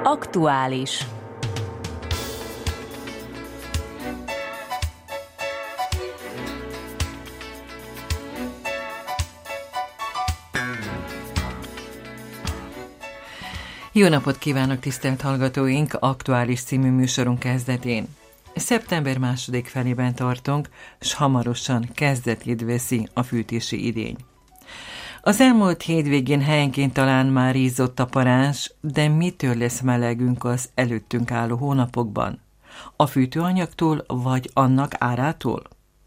Aktuális. Jó napot kívánok, tisztelt hallgatóink! Aktuális című műsorunk kezdetén. Szeptember második felében tartunk, s hamarosan kezdetét veszi a fűtési idény. Az elmúlt hétvégén helyenként talán már ízott a parázs, de mitől lesz melegünk az előttünk álló hónapokban? A fűtőanyagtól vagy annak árától?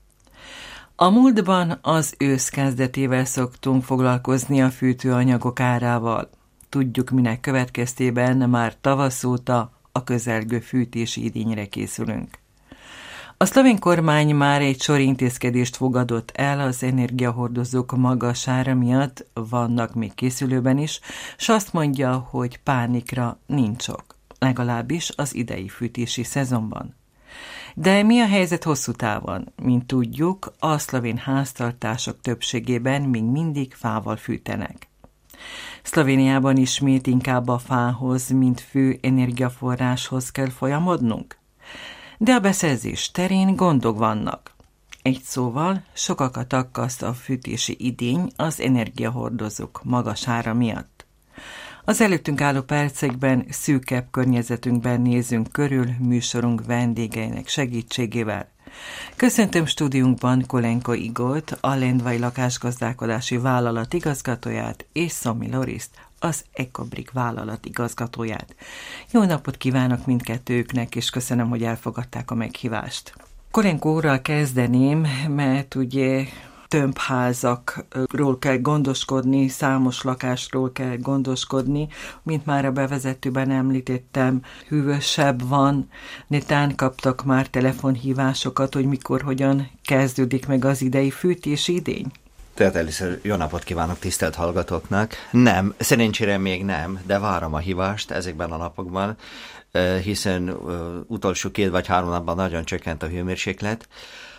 A múltban az ősz kezdetével szoktunk foglalkozni a fűtőanyagok árával. Tudjuk, minek következtében már tavasz óta a közelgő fűtési idényre készülünk. A szlovén kormány már egy sor intézkedést fogadott el az energiahordozók magas ára miatt, vannak még készülőben is, s azt mondja, hogy pánikra nincs ok, legalábbis az idei fűtési szezonban. De mi a helyzet hosszú távon? Mint tudjuk, a szlovén háztartások többségében még mindig fával fűtenek. Szlovéniában ismét inkább a fához, mint fő energiaforráshoz kell folyamodnunk? De a beszerzés terén gondok vannak. Egy szóval sokakat aggaszt a fűtési idény az energiahordozók magas ára miatt. Az előttünk álló percekben szűkebb környezetünkben nézünk körül műsorunk vendégeinek segítségével. Köszöntöm stúdiunkban Kolenko Igolt, a Lendvai lakásgazdálkodási vállalat igazgatóját, és Szomi Loriszt, az Ecobrik vállalat igazgatóját. Jó napot kívánok mindkettőjüknek, és köszönöm, hogy elfogadták a meghívást. Kolenko úrral kezdeném, mert ugye tömbházakról kell gondoskodni, számos lakásról kell gondoskodni, mint már a bevezetőben említettem, hűvösebb van, netán kaptak már telefonhívásokat, hogy mikor, hogyan kezdődik meg az idei fűtési idény? Tehát először jó napot kívánok tisztelt hallgatóknak. Nem, szerencsére még nem, de várom a hívást ezekben a napokban, hiszen utolsó 2 vagy 3 napban nagyon csökkent a hőmérséklet,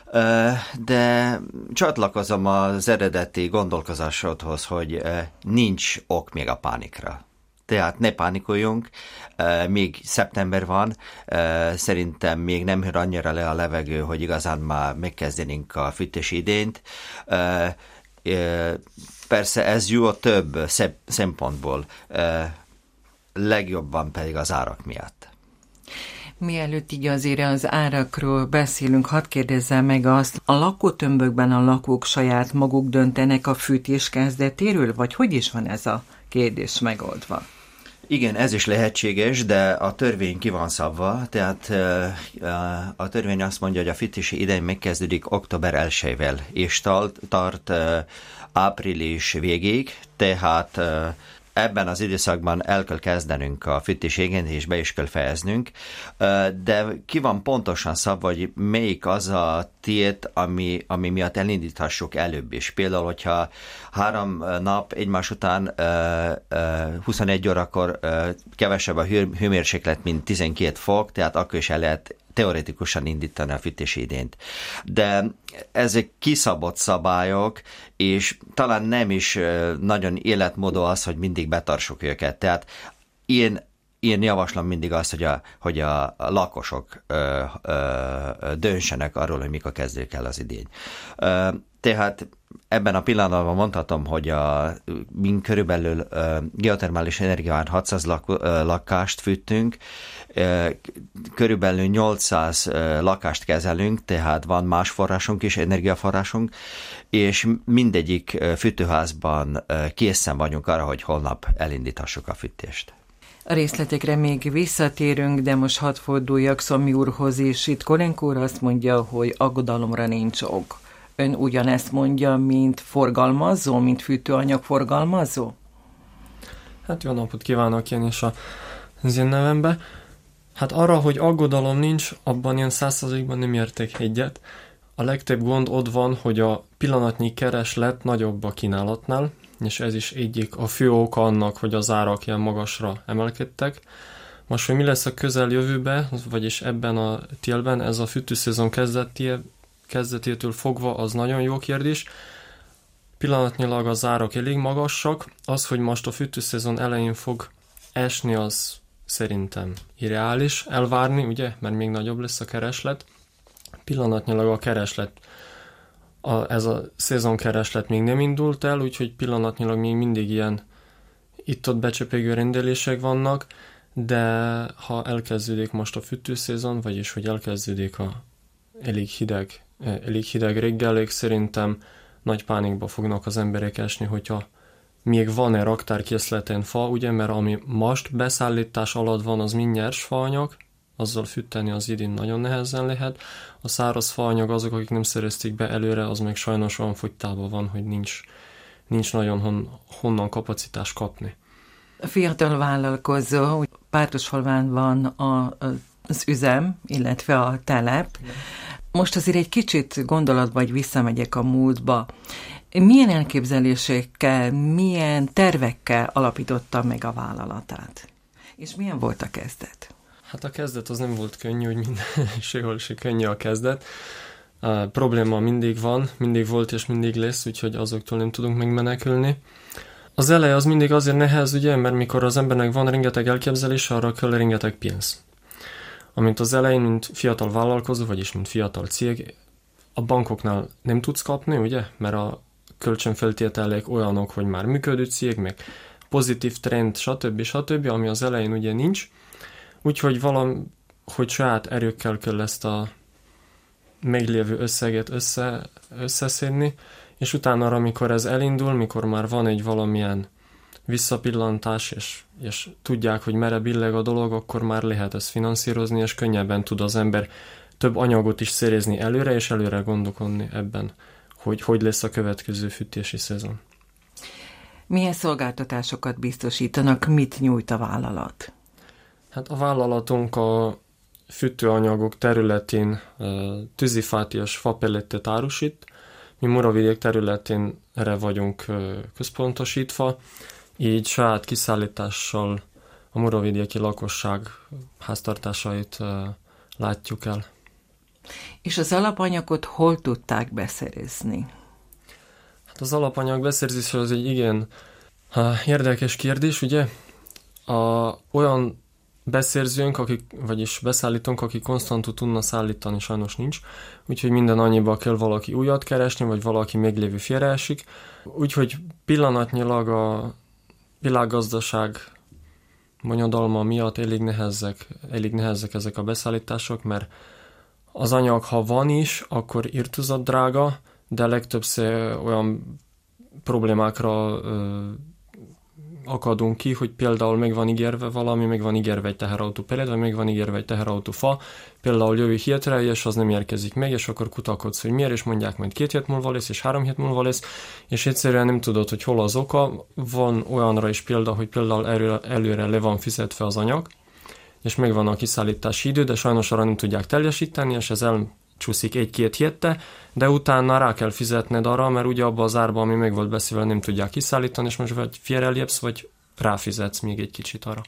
de csatlakozom az eredeti gondolkozásodhoz, hogy nincs ok még a pánikra. Tehát ne pánikoljunk, még szeptember van, szerintem még nem hűl annyira le a levegő, hogy igazán már megkezdenénk a fűtési idényt. Persze ez jó több szempontból, legjobban pedig az árak miatt. Mielőtt így azért az árakról beszélünk, hadd kérdezzem meg azt, a lakótömbökben a lakók saját maguk döntenek a fűtés kezdetéről, vagy hogy is van ez a kérdés megoldva? Igen, ez is lehetséges, de a törvény ki van szabva, tehát a törvény azt mondja, hogy a fűtési idény megkezdődik október 1-vel, és tart április végéig, tehát ebben az időszakban el kell kezdenünk a fűtési igényt, és be is kell fejeznünk, de ki van pontosan szabva, hogy melyik az a tét, ami miatt elindíthassuk előbb is. Például, hogyha 3 nap egymás után 21 órakor kevesebb a hőmérséklet, mint 12 fok, tehát akkor is el lehet teoretikusan indítani a fűtési idényt. De ezek kiszabott szabályok, és talán nem is nagyon életmódú az, hogy mindig betartsuk őket. Tehát én javaslom mindig azt, hogy a lakosok döntsenek arról, hogy mikor kezdjük el az idény. Tehát ebben a pillanatban mondhatom, hogy mi körülbelül geotermális energián 600 lakást fűtünk, körülbelül 800 lakást kezelünk, tehát van más forrásunk is, energiaforrásunk, és mindegyik fűtőházban készen vagyunk arra, hogy holnap elindíthassuk a fűtést. A részletekre még visszatérünk, de most hadd forduljak Szomi úrhoz is. Itt Kolenko úr azt mondja, hogy aggodalomra nincs ok. Ön ugyanezt mondja, mint forgalmazó, mint fűtőanyag forgalmazó? Hát jó napot kívánok én is az én nevembe. Hát arra, hogy aggodalom nincs, abban én 100%-ban nem értek egyet. A legtöbb gond ott van, hogy a pillanatnyi kereslet nagyobb a kínálatnál, és ez is egyik a fő oka annak, hogy az árak ilyen magasra emelkedtek. Most, hogy mi lesz a közeljövőben, vagyis ebben a télben, ez a fűtőszezon kezdetétől fogva, az nagyon jó kérdés. Pillanatnyilag az árak elég magasak. Az, hogy most a fűtőszezon elején fog esni, az szerintem irreális elvárni, ugye, mert még nagyobb lesz a kereslet. Pillanatnyilag a kereslet, ez a szezonkereslet még nem indult el, úgyhogy pillanatnyilag még mindig ilyen itt-ott becsepegő rendelések vannak, de ha elkezdődik most a fűtőszezon, vagyis hogy elkezdődik a elég hideg reggelek, szerintem nagy pánikba fognak az emberek esni, hogyha még van-e raktárkészleten fa, ugye, mert ami most beszállítás alatt van, az mind nyers faanyag, azzal fűteni az idén nagyon nehezen lehet. A száraz faanyag, azok, akik nem szerezték be előre, az még sajnos olyan fogytában van, hogy nincs nagyon honnan kapacitás kapni. A fiatal vállalkozó, Pártosfalván van az üzem, illetve a telep. Most azért egy kicsit gondolatba, hogy visszamegyek a múltba. Milyen elképzelésekkel, milyen tervekkel alapította meg a vállalatát? És milyen volt a kezdet? Hát a kezdet az nem volt könnyű, hogy sehol se könnyű a kezdet. A probléma mindig van, mindig volt és mindig lesz, úgyhogy azoktól nem tudunk megmenekülni. Az eleje az mindig azért nehéz, ugye, mert mikor az embernek van rengeteg elképzelés, arra kell rengeteg pénz. Amint az elején, mint fiatal vállalkozó, vagyis mint fiatal cég, a bankoknál nem tudsz kapni, ugye, mert a kölcsönfeltételek olyanok, hogy már működő cég, meg pozitív trend, stb., ami az elején ugye nincs. Úgyhogy hogy saját erőkkel kell ezt a meglévő összeget összeszedni, és utána, amikor ez elindul, mikor már van egy valamilyen visszapillantás, és tudják, hogy merre billeg a dolog, akkor már lehet ezt finanszírozni, és könnyebben tud az ember több anyagot is szerezni előre, és előre gondolkodni ebben, hogy lesz a következő fűtési szezon. Milyen szolgáltatásokat biztosítanak, mit nyújt a vállalat? Hát a vállalatunk a fűtőanyagok területén tűzifát és fapellettet árusít. Mi Muravidék területén erre vagyunk központosítva, így saját kiszállítással a muravidéki lakosság háztartásait látjuk el. És az alapanyagot hol tudták beszerezni? Hát az alapanyag beszerzése az egy igen érdekes kérdés, ugye? Olyan beszerzőnk, vagyis beszállítónk, aki konstantul tudna szállítani, sajnos nincs. Úgyhogy minden annyiba kell valaki újat keresni, vagy valaki meglévő félreesik. Úgyhogy pillanatnyilag a világgazdaság bonyodalma miatt elég nehezek ezek a beszállítások, mert az anyag, ha van is, akkor irtózat drága, de legtöbbször olyan problémákra akadunk ki, hogy például meg van ígérve valami, meg van ígérve egy teherautó pellet, vagy meg van ígérve egy teherautó fa, például jövő hétre, és az nem érkezik meg, és akkor kutakodsz, hogy miért, és mondják, majd 2 hét múlva lesz, és 3 hét múlva lesz, és egyszerűen nem tudod, hogy hol az oka. Van olyanra is példa, hogy például előre le van fizetve az anyag, és megvan a kiszállítási idő, de sajnos arra nem tudják teljesíteni, és ez elcsúszik 1-2 héttel, de utána rá kell fizetned arra, mert ugye abban az árban, ami meg volt beszélve, nem tudják kiszállítani, és most vagy félrelépsz, vagy ráfizetsz még egy kicsit arra.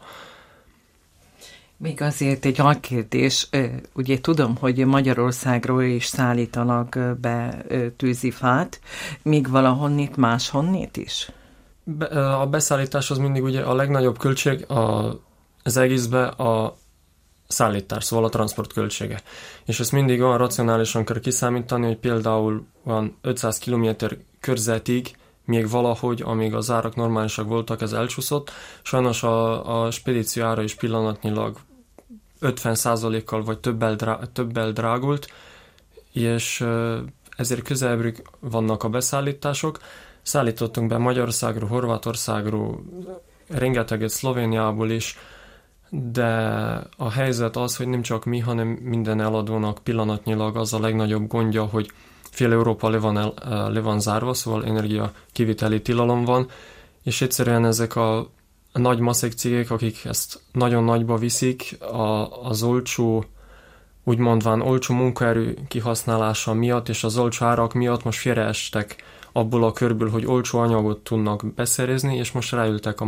Még azért egy alkérdés, ugye tudom, hogy Magyarországról is szállítanak be tűzifát, míg valahonnét máshonnét is? A beszállítás az mindig ugye a legnagyobb költség az egészben a szállítás, szóval a transport költsége. És ezt mindig olyan racionálisan kell kiszámítani, hogy például van 500 km körzetig, még valahogy, amíg az árak normálisak voltak, ez elcsúszott. Sajnos a spedíció ára is pillanatnyilag 50%-kal vagy többel drágult, és ezért közelebbről vannak a beszállítások. Szállítottunk be Magyarországról, Horvátországról, rengeteget Szlovéniából is, de a helyzet az, hogy nem csak mi, hanem minden eladónak pillanatnyilag az a legnagyobb gondja, hogy fél Európa le van zárva, szóval energia kiviteli tilalom van, és egyszerűen ezek a nagy maszek cégek, akik ezt nagyon nagyba viszik, az olcsó, úgymondván olcsó munkaerő kihasználása miatt, és az olcsó árak miatt most félreestek abból a körből, hogy olcsó anyagot tudnak beszerezni, és most ráültek a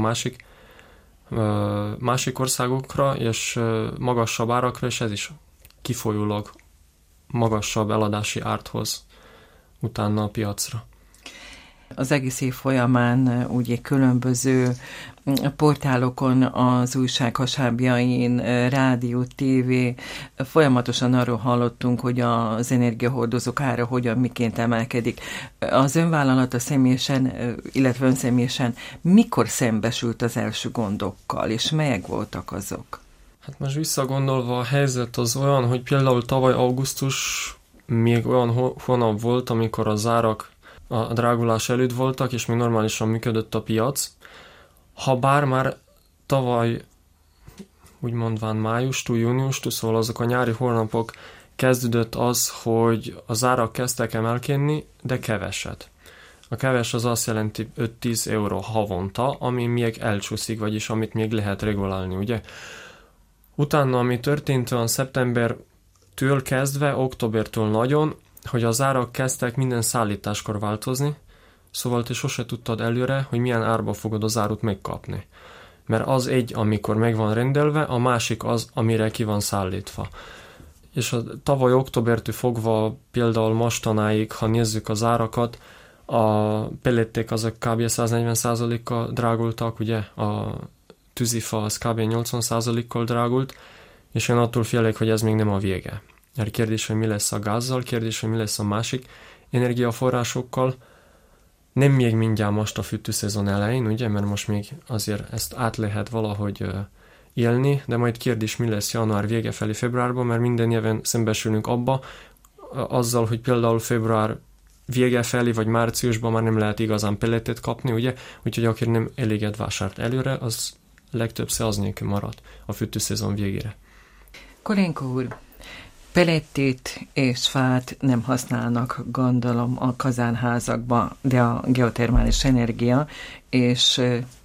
másik országokra, és magasabb árakra, és ez is kifolyólag magasabb eladási árt hoz utána a piacra. Az egész év folyamán ugye különböző portálokon, az újság hasábjain, rádió, tévé, folyamatosan arról hallottunk, hogy az energiahordozók ára hogyan, miként emelkedik. Az önvállalata személyesen, illetve önszemélyesen mikor szembesült az első gondokkal, és melyek voltak azok? Hát most visszagondolva a helyzet az olyan, hogy például tavaly augusztus még olyan hónap volt, amikor az árak a drágulás előtt voltak, és még normálisan működött a piac. Habár már tavaly, úgy mondván májustól, júniustól, szóval azok a nyári hónapok kezdődött az, hogy az árak kezdtek emelkedni, de keveset. A keves az azt jelenti 5-10 euró havonta, ami még elcsúszik, vagyis amit még lehet regulálni, ugye? Utána, ami történt olyan szeptembertől kezdve, októbertől nagyon, hogy az árak kezdtek minden szállításkor változni, szóval te sose tudtad előre, hogy milyen árba fogod az árut megkapni. Mert az egy, amikor meg van rendelve, a másik az, amire ki van szállítva. És a tavaly októbertől fogva például mostanáig, ha nézzük az árakat, a pellették azok kb. 140%-kal drágultak, ugye a tűzifa az kb. 80%-kal drágult, és én attól félek, hogy ez még nem a vége. Mert kérdés, hogy mi lesz a gázzal, kérdés, hogy mi lesz a másik energiaforrásokkal. Nem még mindjárt most a fűtőszezon elején, ugye, mert most még azért ezt át lehet valahogy élni, de majd kérdés, mi lesz január vége felé februárban, mert minden éven szembesülünk abba, azzal, hogy például február vége felé, vagy márciusban már nem lehet igazán pelletet kapni, ugye, úgyhogy aki nem eléget vásárt előre, az legtöbbször az nélkül marad a fűtőszezon végére. Kolénko úr, pellettét és fát nem használnak, gondolom, a kazánházakba, de a geotermális energia, és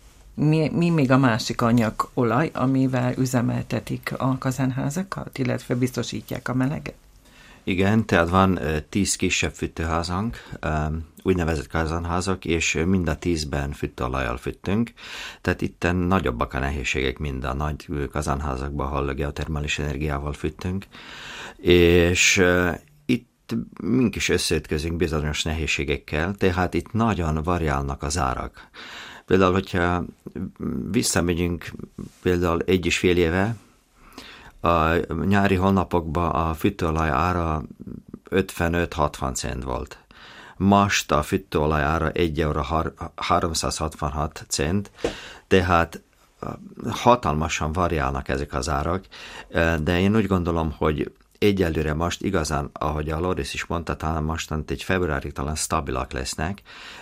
mi még a másik anyag, olaj, amivel üzemeltetik a kazánházakat, illetve biztosítják a meleget? Igen, tehát van 10 kisebb fűtőházank, úgynevezett kazánházak, és mind a 10-ben fűtőolajjal fűtünk, tehát itten nagyobbak a nehézségek, mind a nagy kazánházakban, ahol geotermális energiával fűtünk, és itt mink is összeütközünk bizonyos nehézségekkel, tehát itt nagyon variálnak az árak. Például, hogyha visszamegyünk például 1,5 éve, a nyári hónapokban a fűtőolaj ára 55-60 cent volt. Most a fűtőolaj ára 1 euró 366 cent, tehát hatalmasan variálnak ezek az árak, de én úgy gondolom, hogy egyelőre most igazán, ahogy a Loris is mondta, talán mostant egy februárig talán stabilak lesznek,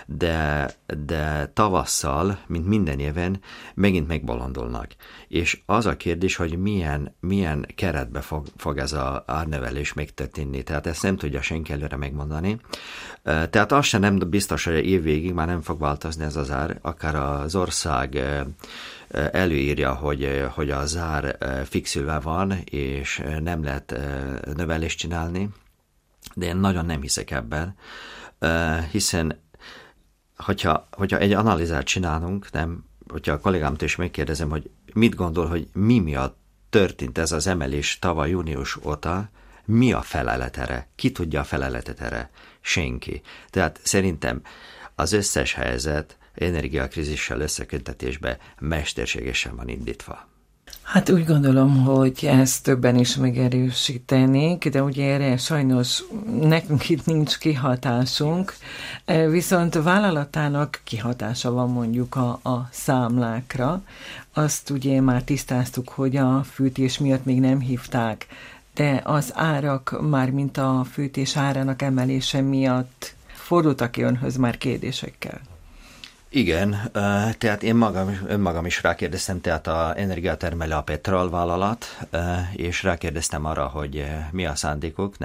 de tavasszal, mint minden éven, megint megbolondulnak. És az a kérdés, hogy milyen keretbe fog ez az árnövelés megtörténni. Tehát ezt nem tudja senki előre megmondani. Tehát az sem nem biztos, hogy év végig már nem fog változni ez az ár, akár az ország előírja, hogy az ár fixülve van, és nem lehet növelést csinálni, de én nagyon nem hiszek ebben, hiszen hogyha egy analizát csinálunk, hogyha a kollégámtól is megkérdezem, hogy mit gondol, hogy mi miatt történt ez az emelés tavaly június óta, mi a felelet erre? Ki tudja a feleletet erre? Senki. Tehát szerintem az összes helyzet energiakrízissel összeköttetésbe mesterségesen van indítva. Hát úgy gondolom, hogy ezt többen is megerősítenék, de ugye erre sajnos nekünk itt nincs kihatásunk, viszont a vállalatának kihatása van mondjuk a számlákra. Azt ugye már tisztáztuk, hogy a fűtés miatt még nem hívták, de az árak, már mint a fűtés árának emelése miatt fordultak ki önhöz már kérdésekkel? Igen, tehát én önmagam is rákérdeztem, tehát a energiatermelő a Petrol vállalat, és rákérdeztem arra, hogy mi a szándékuk,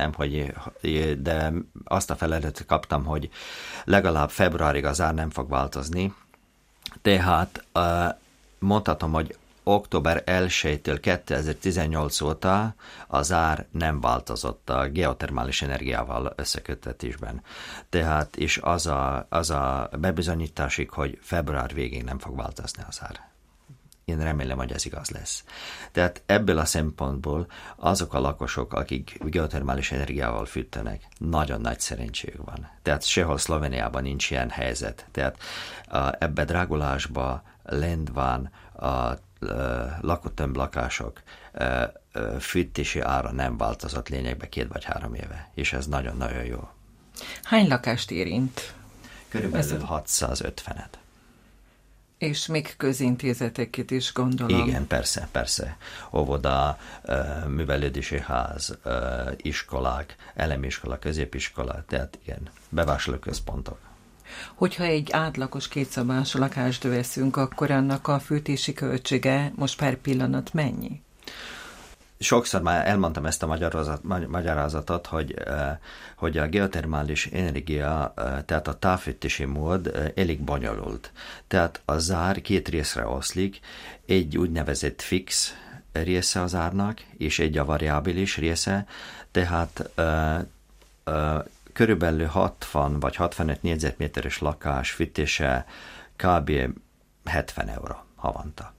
de azt a feladatot kaptam, hogy legalább februárig az ár nem fog változni. Tehát mondhatom, hogy október 1-től 2018 óta az ár nem változott a geotermális energiával összeköttetésben. Tehát és az a bebizonyításig, hogy február végén nem fog változni az ár. én remélem, hogy ez igaz lesz. Tehát ebből a szempontból azok a lakosok, akik geotermális energiával fűtenek, nagyon nagy szerencséjük van. Tehát sehol Szlovéniában nincs ilyen helyzet. Tehát ebbe drágulásba lent van a lakótömb lakások fűtési ára nem változott lényegben 2 vagy 3 éve, és ez nagyon-nagyon jó. Hány lakást érint? Körülbelül 650-et. És még közintézeteket is gondolom. Igen, persze. Óvoda, művelődési ház, iskolák, elemiskola, középiskola, tehát igen, bevásárlóközpontok. Hogyha egy átlagos kétszobás lakást veszünk, akkor annak a fűtési költsége most per pillanat mennyi? Sokszor már elmondtam ezt a magyarázatot, hogy a geotermális energia, tehát a távfűtési mód elég bonyolult. Tehát a zár 2 részre oszlik, egy úgynevezett fix része az árnak, és egy a variábilis része, tehát körülbelül 60 vagy 65 négyzetméteres lakás fűtése kb. 70 euró havonta.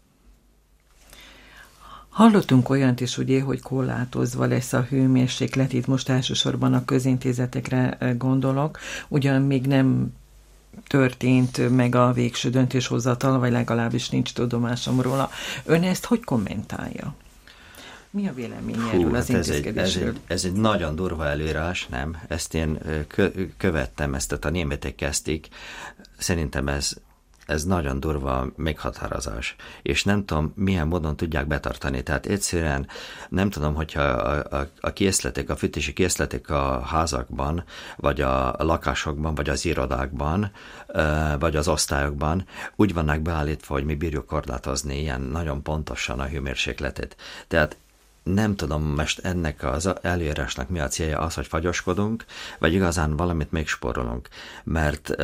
Hallottunk olyant is, ugye, hogy korlátozva lesz a hőmérséklet, itt most elsősorban a közintézetekre gondolok, ugyan még nem történt meg a végső döntéshozatal, vagy legalábbis nincs tudomásom róla. Ön ezt hogy kommentálja? Mi a vélemény erről az intézkedésről? Ez egy nagyon durva előírás, nem? Ezt én követtem, ezt a németek kezdték. Szerintem ez nagyon durva meghatározás, és nem tudom, milyen módon tudják betartani. Tehát egyszerűen nem tudom, hogyha a készletek, a fűtési készletek a házakban, vagy a lakásokban, vagy az irodákban, vagy az osztályokban úgy vannak beállítva, hogy mi bírjuk korlátozni ilyen nagyon pontosan a hőmérsékletet. Tehát nem tudom most ennek az előírásnak mi a célja, az, hogy fagyoskodunk, vagy igazán valamit megspórolunk, mert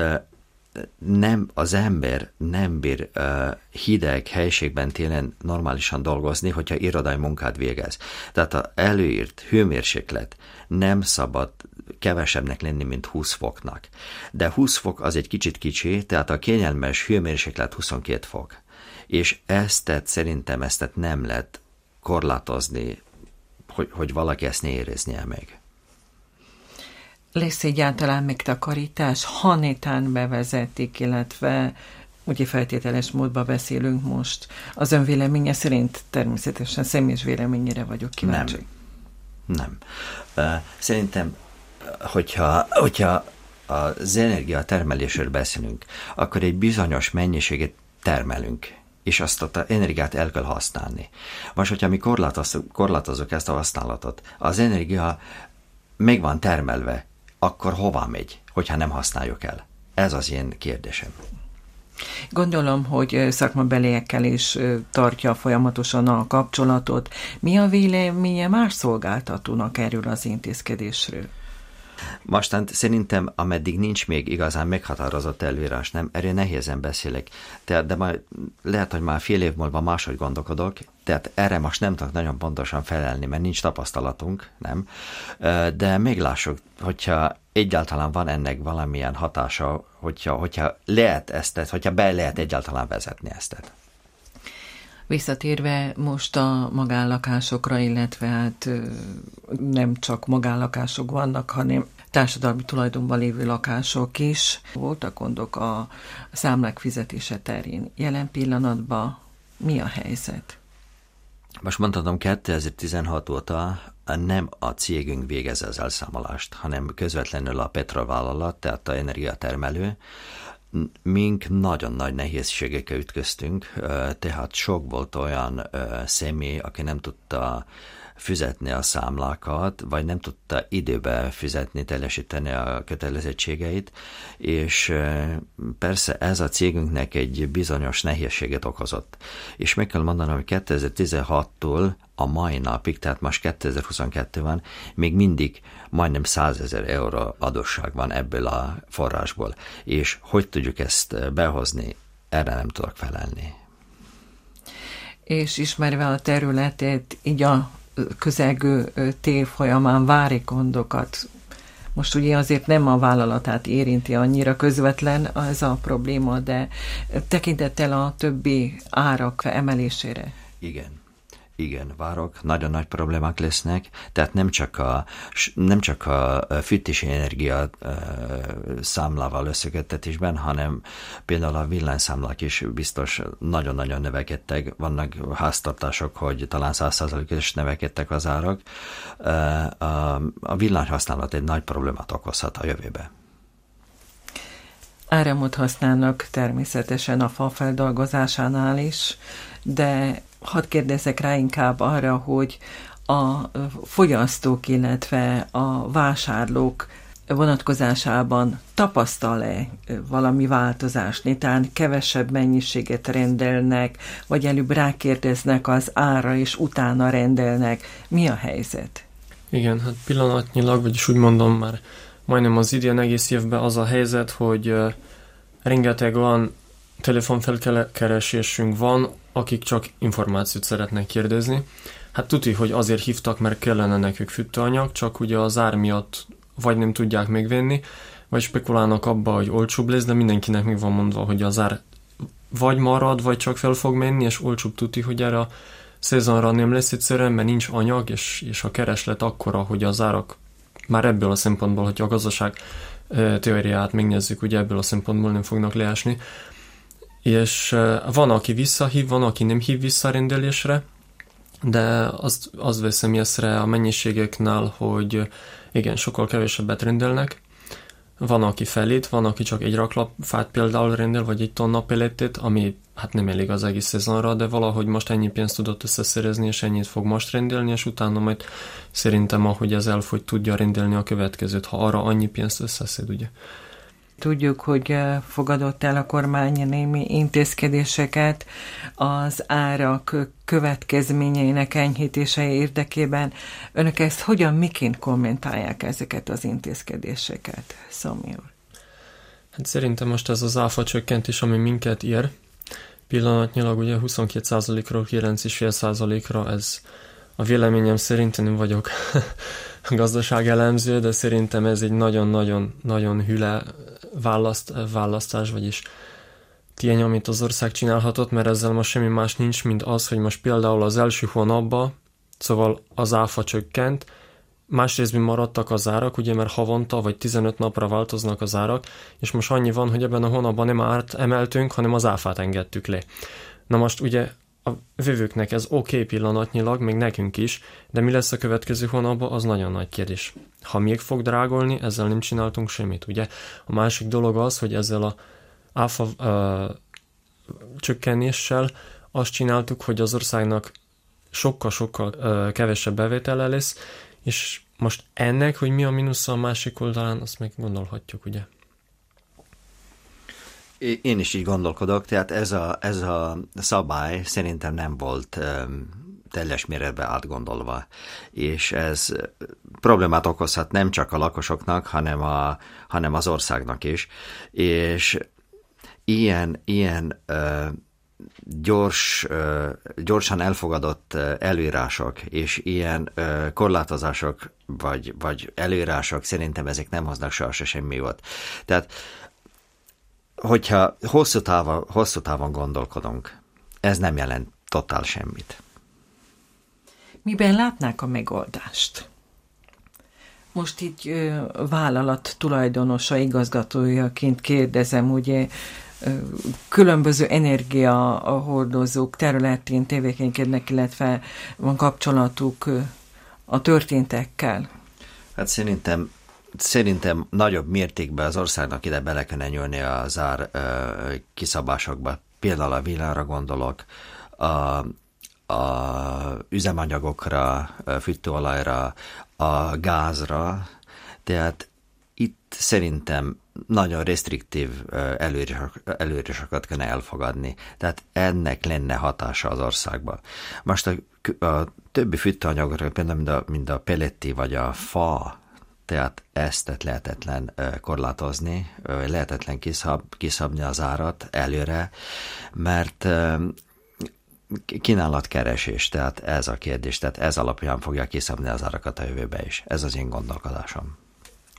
az ember nem bír hideg helyiségben télen normálisan dolgozni, hogyha irodai munkát végez. Tehát az előírt hőmérséklet nem szabad kevesebbnek lenni, mint 20 foknak. De 20 fok az egy kicsit kicsi, tehát a kényelmes hőmérséklet 22 fok. És szerintem ezt nem lehet korlátozni, hogy valaki ezt ne éreznie meg. Lesz egyáltalán megtakarítás, ha netán bevezetik, illetve ugye feltételes módban beszélünk most. Az ön véleménye szerint természetesen személyes véleményére vagyok kíváncsi. Nem. Szerintem, hogyha az energiatermelésről beszélünk, akkor egy bizonyos mennyiséget termelünk, és azt az energiát el kell használni. Most, hogyha mi korlátozzuk ezt a használatot, az energia meg van termelve, akkor hova megy, hogyha nem használjuk el? Ez az én kérdésem. Gondolom, hogy szakmabeliekkel is tartja folyamatosan a kapcsolatot. Mi a véleménye más szolgáltatónak erről az intézkedésről? Mostan szerintem, ameddig nincs még igazán meghatározott előírás, nem, erről nehézen beszélek. De majd lehet, hogy már fél év múlva máshogy gondolkodok, tehát erre most nem tudok nagyon pontosan felelni, mert nincs tapasztalatunk, nem? De még lássuk, hogyha egyáltalán van ennek valamilyen hatása, hogyha lehet hogyha be lehet egyáltalán vezetni ezt. Visszatérve most a magánlakásokra, illetve hát nem csak magánlakások vannak, hanem társadalmi tulajdonban lévő lakások is. Voltak gondok a számlák fizetése terén. Jelen pillanatban mi a helyzet? Most mondhatom, 2016 óta nem a cégünk végez az elszámolást, hanem közvetlenül a petrolvállalat, tehát a energiatermelő. Mink nagyon nagy nehézségekkel ütköztünk, tehát sok volt olyan személy, aki nem tudta fizetni a számlákat, vagy nem tudta időbe fizetni, teljesíteni a kötelezettségeit, és persze ez a cégünknek egy bizonyos nehézséget okozott. És meg kell mondanom, hogy 2016-tól a mai napig, tehát most 2022 van, még mindig majdnem 100 000 euró adósság van ebből a forrásból. És hogy tudjuk ezt behozni, erre nem tudok felelni. És ismerve a területet, így a közelgő tél folyamán vári gondokat Most ugye azért nem a vállalatát érinti annyira közvetlen ez a probléma, de tekintettel a többi árak emelésére. Igen, várok, nagyon nagy problémák lesznek, tehát nem csak a fűtési energia számlával összeköttetésben, hanem például a villanyszámlák is biztos nagyon-nagyon növekedtek. Vannak háztartások, hogy talán 100%-os növekedtek az árak. A villanyhasználat egy nagy problémát okozhat a jövőbe. Áramot használnak természetesen a fa feldolgozásánál is, de hadd kérdezzek rá inkább arra, hogy a fogyasztók, illetve a vásárlók vonatkozásában tapasztal-e valami változást? Nétán kevesebb mennyiséget rendelnek, vagy előbb rákérdeznek az ára, és utána rendelnek. Mi a helyzet? Igen, hát pillanatnyilag, vagyis úgy mondom már majdnem az idén egész évben az a helyzet, hogy rengeteg olyan telefonfelkeresésünk van, akik csak információt szeretnek kérdezni. Hát tuti, hogy azért hívtak, mert kellene nekük fűtőanyag, csak ugye az ár miatt vagy nem tudják megvenni, vagy spekulálnak abba, hogy olcsóbb lesz, de mindenkinek meg van mondva, hogy az ár vagy marad, vagy csak fel fog menni, és olcsóbb tuti, hogy erre a szezonra nem lesz egyszerűen, mert nincs anyag, és a kereslet akkora, hogy az árak már ebből a szempontból, hogy a gazdaság teóriát megnézzük, ugye ebből a szempontból nem fognak leásni. És van, aki visszahív, van, aki nem hív vissza rendelésre, de azt veszem észre a mennyiségeknél, hogy igen, sokkal kevesebbet rendelnek. Van, aki felét, van, aki csak egy raklap fát például rendel, vagy egy tonna pelletét, ami hát nem elég az egész szezonra, de valahogy most ennyi pénzt tudott összeszerezni, és ennyit fog most rendelni, és utána majd szerintem, ahogy ez elfogy, tudja rendelni a következőt, ha arra annyi pénzt összeszed, ugye. Tudjuk, hogy fogadott el a kormány némi intézkedéseket az árak következményeinek enyhítése érdekében. Önök ezt miként kommentálják ezeket az intézkedéseket, Szomi úr? Hát szerintem most ez az áfa csökkentés, ami minket ér, pillanatnyilag ugye 22%-ról 9,5%-ra, ez a véleményem szerint, nem vagyok gazdaságelemző, de szerintem ez egy nagyon-nagyon hüle választás, vagyis tény, amit az ország csinálhatott, mert ezzel most semmi más nincs, mint az, hogy most például az első hónapban, szóval az áfa csökkent, másrésztben maradtak az árak, ugye, mert havonta vagy 15 napra változnak az árak, és most annyi van, hogy ebben a hónapban nem árt emeltünk, hanem az áfát engedtük le. Na most ugye a vevőknek ez oké pillanatnyilag, még nekünk is, de mi lesz a következő hónapban, az nagyon nagy kérdés. Ha még fog drágolni, ezzel nem csináltunk semmit, ugye? A másik dolog az, hogy ezzel a áfa csökkenéssel azt csináltuk, hogy az országnak sokkal-sokkal kevesebb bevétele lesz, és most ennek, hogy mi a mínusza a másik oldalán, azt meg gondolhatjuk, ugye? Én is így gondolkodok, tehát ez a szabály szerintem nem volt teljes méretben átgondolva, és ez problémát okozhat nem csak a lakosoknak, hanem az országnak is, és ilyen gyorsan elfogadott előírások, és ilyen korlátozások, vagy előírások, szerintem ezek nem hoznak sohasem semmi jót. Tehát hogyha hosszú távon gondolkodunk, ez nem jelent totál semmit. Miben látnák a megoldást? Most így vállalat tulajdonosa, igazgatójaként kérdezem, ugye különböző energiahordozók területén tevékenykednek, illetve van kapcsolatuk a történtekkel. Hát szerintem nagyobb mértékben az országnak ide bele kellene nyúlni az ár kiszabásokba. Például a villanyra gondolok, a üzemanyagokra, fűtőolajra, a gázra, tehát itt szerintem nagyon restriktív előírásokat kellene elfogadni. Tehát ennek lenne hatása az országban. Most a többi fűtőanyagra, például mint a pelleti vagy a fa, tehát ezt lehetetlen korlátozni, lehetetlen kiszabni az árat előre, mert kínálatkeresés, tehát ez a kérdés, tehát ez alapján fogja kiszabni az árakat a jövőbe is. Ez az én gondolkodásom.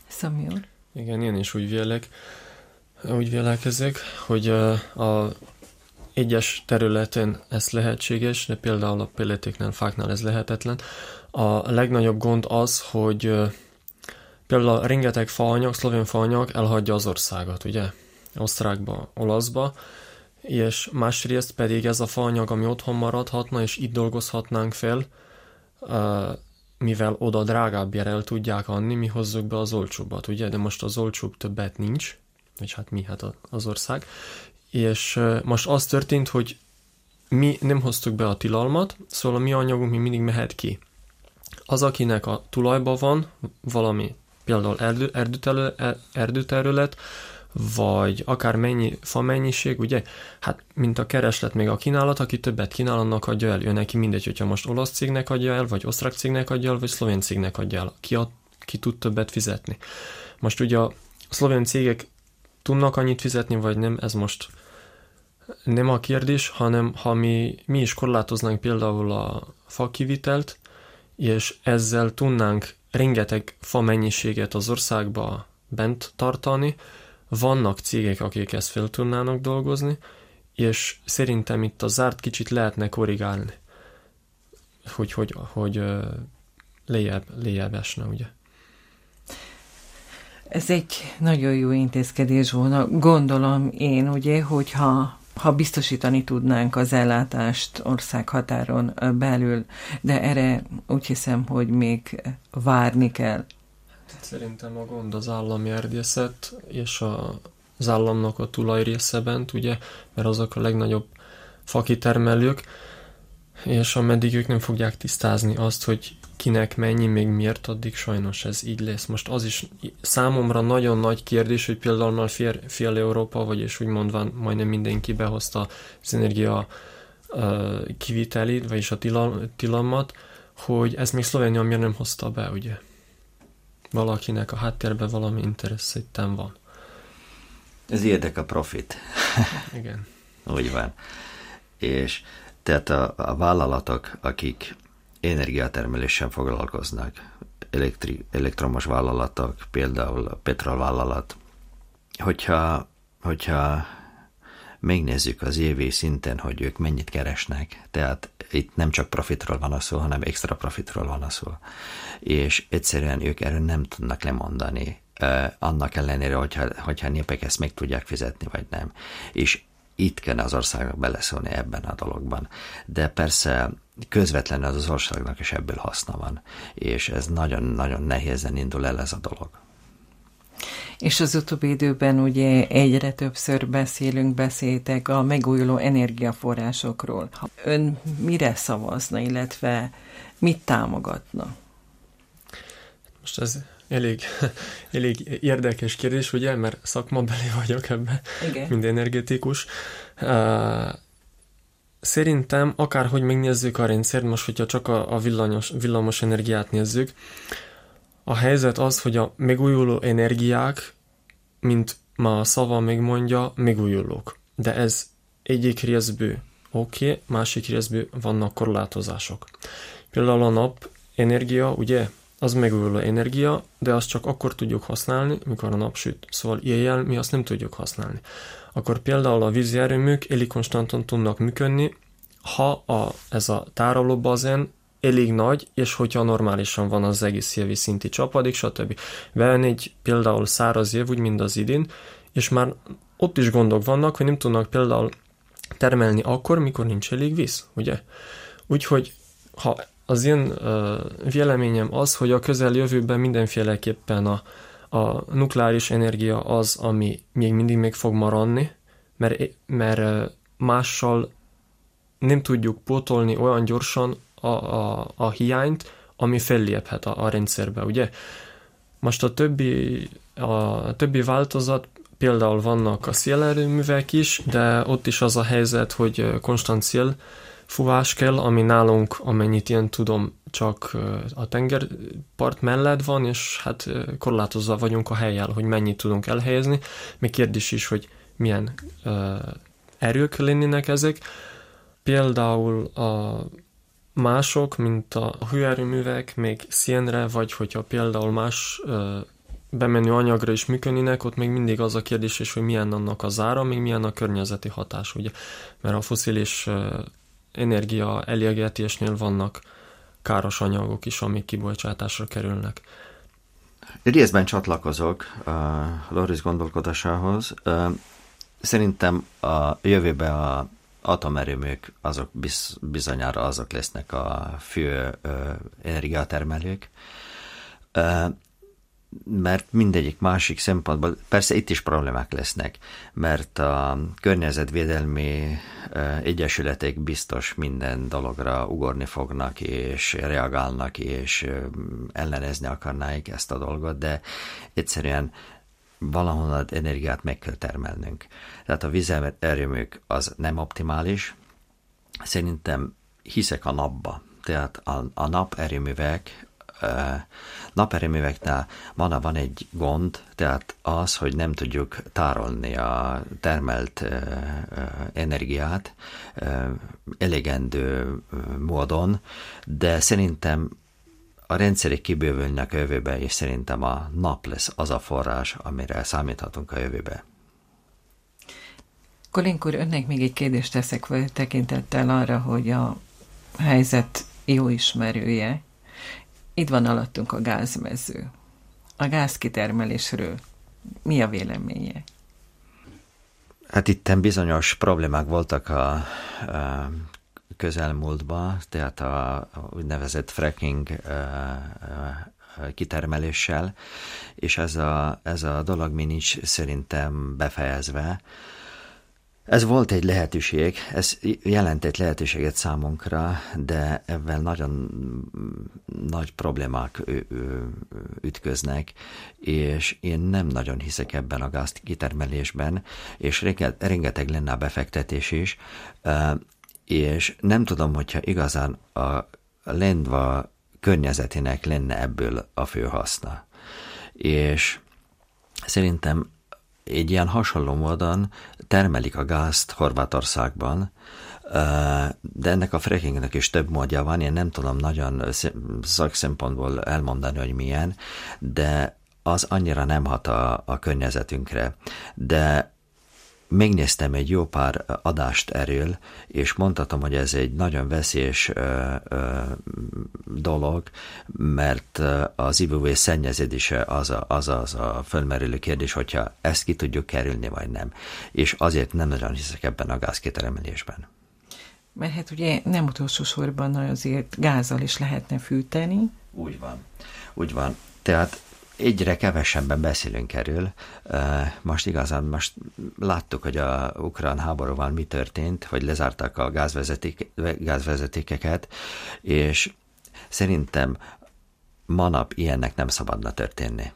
Szami úr? Igen, én is úgy vélekezek, hogy a egyes területen ez lehetséges, de például a pelletéknál, fáknál ez lehetetlen. A legnagyobb gond az, hogy például rengeteg faanyag, szlovén faanyag elhagyja az országot, ugye? Osztrákba, olaszba, és másrészt pedig ez a faanyag, ami otthon maradhatna, és itt dolgozhatnánk fel, mivel oda drágább el tudják adni, mi hozzuk be az olcsóbbat, ugye? De most az olcsóbb többet nincs, vagy hát mi, hát az ország. És most az történt, hogy mi nem hoztuk be a tilalmat, szóval a mi anyagunk még mindig mehet ki. Az, akinek a tulajban van valami, például erdőterület, vagy akár mennyi fa mennyiség, ugye? Hát, mint a kereslet, még a kínálat, aki többet kínál, annak adja el. Ő neki mindegy, hogyha most olasz cégnek adja el, vagy osztrák cégnek adja el, vagy szlovén cégnek adja el. Ki tud többet fizetni. Most ugye a szlovén cégek tudnak annyit fizetni, vagy nem, ez most nem a kérdés, hanem ha mi is korlátoznánk például a fa kivitelt, és ezzel tudnánk rengeteg fa mennyiséget az országba bent tartani, vannak cégek, akik ezt fel tudnának dolgozni, és szerintem itt a zárt kicsit lehetne korrigálni, hogy lejjebb esne, ugye. Ez egy nagyon jó intézkedés volna. Gondolom én, ugye, hogyha biztosítani tudnánk az ellátást országhatáron belül, de erre úgy hiszem, hogy még várni kell. Szerintem a gond az állami erdészet és az államnak a tulajrésze bent, ugye, mert azok a legnagyobb fakitermelők, és ameddig ők nem fogják tisztázni azt, hogy kinek mennyi, még miért, addig sajnos ez így lesz. Most az is számomra nagyon nagy kérdés, hogy például már fél Európa, vagyis úgy mondván majdnem mindenki behozta az energia kivitelit, vagyis a tilalmat, hogy ezt még Szlovénia miért nem hozta be, ugye? Valakinek a háttérben valami interesszitten van. Ez érdek a profit. Igen. Úgy van. És tehát a vállalatok, akik energiatermeléssel foglalkoznak, elektromos vállalatok, például a petrolvállalat, hogyha megnézzük az évi szinten, hogy ők mennyit keresnek, tehát itt nem csak profitról van a szó, hanem extra profitról van a szó. És egyszerűen ők erről nem tudnak lemondani, annak ellenére, hogyha népek ezt meg tudják fizetni, vagy nem. És itt kell az országnak beleszólni ebben a dologban. De persze közvetlenül az országnak is ebből haszna van, és ez nagyon-nagyon nehézen indul el ez a dolog. És az utóbbi időben ugye egyre többször beszéltek a megújuló energiaforrásokról. Ön mire szavazna, illetve mit támogatna? Most ez elég érdekes kérdés, ugye, mert szakmabeli vagyok ebben, mint energetikus. Szerintem, akárhogy megnézzük a rendszert, most, hogyha csak a villamos energiát nézzük, a helyzet az, hogy a megújuló energiák, mint ma a szava megmondja, megújulók. De ez egyik részből oké, másik részből vannak korlátozások. Például a nap energia, ugye, az megújuló energia, de azt csak akkor tudjuk használni, mikor a nap süt. Szóval éjjel mi azt nem tudjuk használni. Akkor például a vízi erőműk elég konstantan tudnak működni, ha ez a tárolóbazen elég nagy, és hogyha normálisan van az egész évi szinti csapadék, stb. Velen egy például száraz év, úgy mint az idén, és már ott is gondok vannak, hogy nem tudnak például termelni akkor, mikor nincs elég víz, ugye? Úgyhogy ha az én véleményem az, hogy a közeljövőben mindenféleképpen a nukleáris energia az, ami még mindig meg fog maradni, mert mással nem tudjuk pótolni olyan gyorsan a hiányt, ami felléphet a rendszerbe, ugye? Most a többi változat, például vannak a szélerőművek is, de ott is az a helyzet, hogy konstant szélfúvás kell, ami nálunk, amennyit én tudom, csak a tengerpart mellett van, és hát korlátozva vagyunk a hellyel, hogy mennyit tudunk elhelyezni. Még kérdés is, hogy milyen erők lennének ezek. Például a mások, mint a hőerőművek, még szénre, vagy hogyha például más bemenő anyagra is működnének, ott még mindig az a kérdés is, hogy milyen annak az ára, még milyen a környezeti hatás, ugye? Mert a foszilis energia elégetésnél vannak káros anyagok is, amik kibocsátásra kerülnek. Részben csatlakozok Loris gondolkodásához. Szerintem a jövőben a atomerőműk azok bizonyára azok lesznek a fő energiatermelők, mert mindegyik másik szempontból, persze itt is problémák lesznek, mert a környezetvédelmi egyesületek biztos minden dologra ugorni fognak, és reagálnak, és ellenezni akarnák ezt a dolgot, de egyszerűen valahonnan energiát meg kell termelnünk. Tehát a vízerőműk az nem optimális. Szerintem hiszek a napba. Tehát a naperőműveknél van egy gond, tehát az, hogy nem tudjuk tárolni a termelt energiát elegendő módon, de szerintem a rendszerek kibővülnek a jövőbe, és szerintem a nap lesz az a forrás, amire számíthatunk a jövőbe. Kolink úr, önnek még egy kérdést teszek tekintettel arra, hogy a helyzet jó ismerője. Itt van alattunk a gázmező. A gázkitermelésről mi a véleménye? Hát itten bizonyos problémák voltak a közelmúltban, tehát a úgynevezett fracking kitermeléssel, és ez a dolog még nincs szerintem befejezve. Ez volt egy lehetőség, ez jelentett lehetőséget számunkra, de ebben nagyon nagy problémák ütköznek, és én nem nagyon hiszek ebben a gáz kitermelésben, és rengeteg lenne a befektetés is, és nem tudom, hogyha igazán a Lendva környezetének lenne ebből a fő haszna. És szerintem egy ilyen hasonló módon termelik a gázt Horvátországban, de ennek a frackingnek is több módja van, én nem tudom nagyon szakszempontból elmondani, hogy milyen, de az annyira nem hat a környezetünkre. De megnéztem egy jó pár adást erről, és mondhatom, hogy ez egy nagyon veszélyes dolog, mert az ivóvíz szennyeződése az a fölmerülő kérdés, hogyha ezt ki tudjuk kerülni, vagy nem. És azért nem nagyon hiszek ebben a gázkitermelésben. Mert hát ugye nem utolsó sorban azért gázzal is lehetne fűteni. Úgy van. Tehát egyre kevesebben beszélünk erről. Most láttuk, hogy a ukrán háborúval mi történt, hogy lezárták a gázvezetékeket, és szerintem manap ilyennek nem szabadna történni.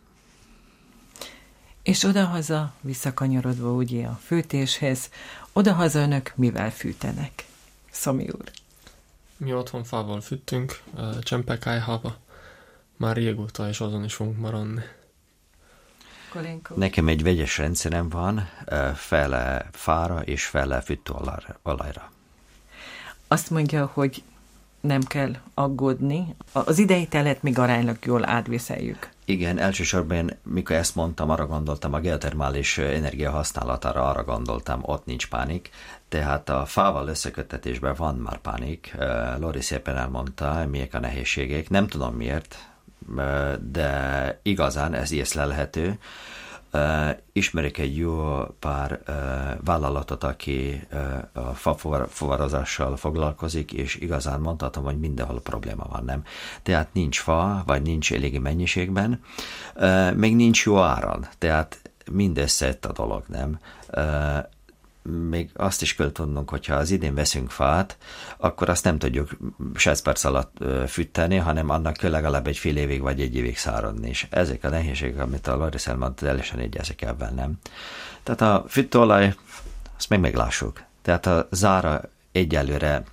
És odahaza, visszakanyarodva ugye a fűtéshez, odahaza önök mivel fűtenek? Szomi úr. Mi otthon fával fűtünk, Csempekájhába. Már régóta, és azon is fogunk maradni. Kolenko. Nekem egy vegyes rendszerem van, fele fára és fele fűtőolajra. Azt mondja, hogy nem kell aggódni. Az idei telet még aránylag jól átviszeljük. Igen, elsősorban, mikor ezt mondtam, arra gondoltam, a geotermális energia használatára arra gondoltam, ott nincs pánik. Tehát a fával összeköttetésben van már pánik. Lori szépen elmondta, miek a nehézségek. Nem tudom miért, de igazán ez észlelhető. Ismerek egy jó pár vállalatot, aki a fafuvarozással foglalkozik, és igazán mondhatom, hogy mindenhol probléma van, nem? Tehát nincs fa, vagy nincs eléggé mennyiségben, még nincs jó áron, tehát mind összeett a dolog, nem? Még azt is kell tudnunk, hogyha az idén veszünk fát, akkor azt nem tudjuk 6 perc alatt fűteni, hanem annak kell legalább egy fél évig vagy egy évig száradni. És ezek a nehézségek, amit a Loris elmondta, teljesen egyezek ebben, nem? Tehát a fűtőolaj, azt még meglássuk. Tehát a zára egyelőre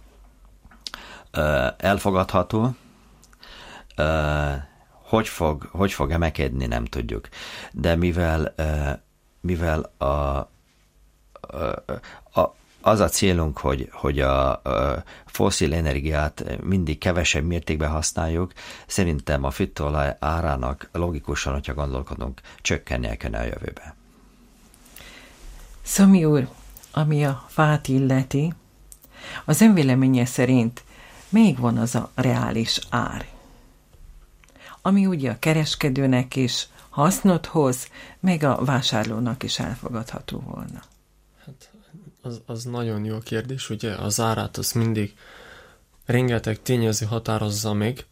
elfogadható, hogy fog emelkedni, nem tudjuk. De mivel az a célunk, hogy a fosszil energiát mindig kevesebb mértékben használjuk. Szerintem a fűtőolaj árának logikusan, hogyha gondolkodunk, csökkennie kellene a jövőbe. Szomi úr, ami a fát illeti, az ön véleménye szerint még van az a reális ár, ami ugye a kereskedőnek is hasznot hoz, még a vásárlónak is elfogadható volna? Hát az nagyon jó kérdés, ugye az árát az mindig rengeteg tényező határozza meg.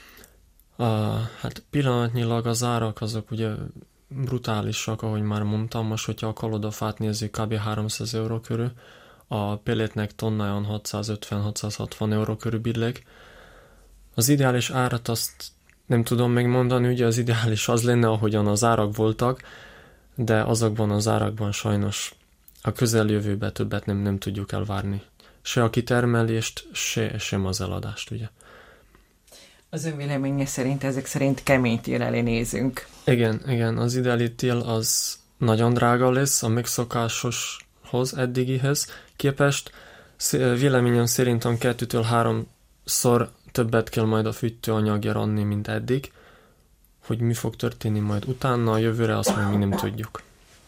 Hát pillanatnyilag az árak azok ugye brutálisak, ahogy már mondtam, most, hogyha a kalodafát nézzük, kb. 300 euró körül, a pelletnek tonnáján 650-660 euró körül billeg. Az ideális árat azt nem tudom megmondani, ugye az ideális az lenne, ahogyan az árak voltak, de azokban az árakban sajnos a közeljövőben többet nem tudjuk elvárni. Se a kitermelést, sem az eladást, ugye. Az ön véleménye szerint ezek szerint kemény tél elé nézünk. Igen, az ideális tél az nagyon drága lesz a megszokásoshoz, eddigihez képest. Véleményem szerint 2-3-szor többet kell majd a fűtőanyagért adni, mint eddig. Hogy mi fog történni majd utána, a jövőre azt még nem tudjuk.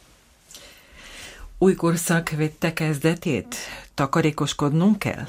Új korszak vette kezdetét? Takarékoskodnunk kell?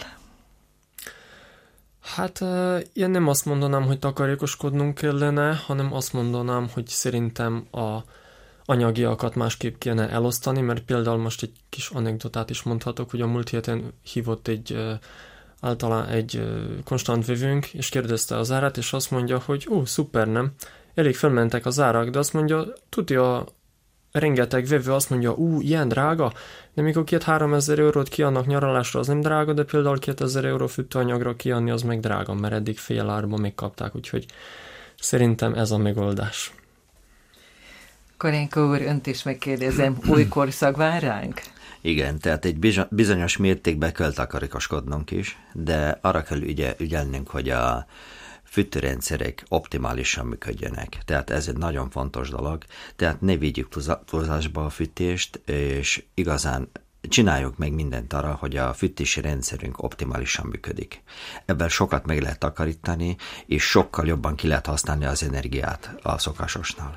Hát én nem azt mondanám, hogy takarékoskodnunk kellene, hanem azt mondanám, hogy szerintem a anyagiakat másképp kéne elosztani, mert például most egy kis anekdotát is mondhatok, hogy a múlt héten hívott általán egy konstant vevőnk, és kérdezte az árát, és azt mondja, hogy szuper, nem? Elég felmentek az árak, de azt mondja, tudja, rengeteg vevő azt mondja, ilyen drága, de mikor 2-3 ezer eurót kiadnak nyaralásra, az nem drága, de például 2000 euró fűtőanyagra kiadni, az meg drága, mert eddig fél árban megkapták, úgyhogy szerintem ez a megoldás. Korenko úr, önt is megkérdezem, új korszak vár ránk? Igen, tehát egy bizonyos mértékben kell takarékoskodnunk is, de arra kell ügyelnünk, hogy a fűtőrendszerek optimálisan működjenek. Tehát ez egy nagyon fontos dolog, tehát ne vigyük túlzásba a fűtést, és igazán csináljuk meg mindent arra, hogy a fűtési rendszerünk optimálisan működik. Ebben sokat meg lehet takarítani, és sokkal jobban ki lehet használni az energiát a szokásosnál.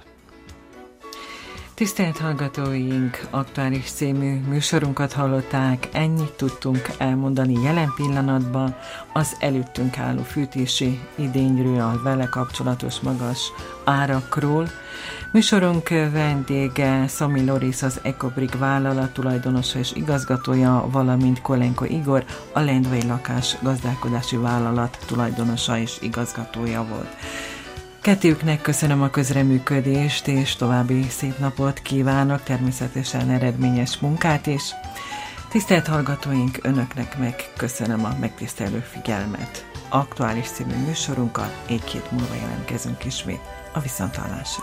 Tisztelt hallgatóink, aktuális című műsorunkat hallották, ennyit tudtunk elmondani jelen pillanatban az előttünk álló fűtési idényről, a vele kapcsolatos magas árakról. Műsorunk vendége Szomi Loris, az Ecobrik vállalat tulajdonosa és igazgatója, valamint Kolenko Igor, a Lendvai lakás gazdálkodási vállalat tulajdonosa és igazgatója volt. Kettőjüknek köszönöm a közreműködést, és további szép napot kívánok, természetesen eredményes munkát is. Tisztelt hallgatóink, önöknek meg köszönöm a megtisztelő figyelmet. Aktuális című műsorunkkal 1-2 múlva jelentkezünk ismét. A viszonthallásra!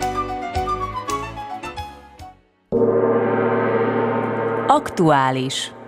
Aktuális.